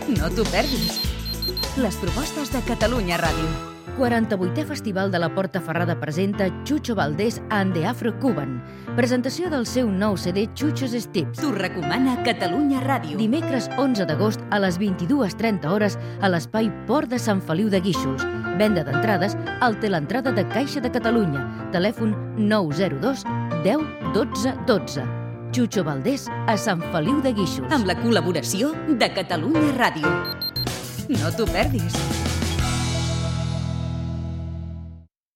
No t'ho perdis. Les propostes de Catalunya Ràdio. 48è Festival de la Porta Ferrada presenta Chucho Valdés and the Afro-Cuban. Presentació del seu nou CD Chucho's Steps. T'ho recomana Catalunya Ràdio. Dimecres 11 d'agost a les 22:30 hores a l'espai Port de Sant Feliu de Guíxols. Venda d'entrades al Teleentrada de Caixa de Catalunya. Telèfon 902 10 12 12. Chucho Valdés a Sant Feliu de Guíxols. Amb la col·laboració de Catalunya Ràdio. No t'ho perdis.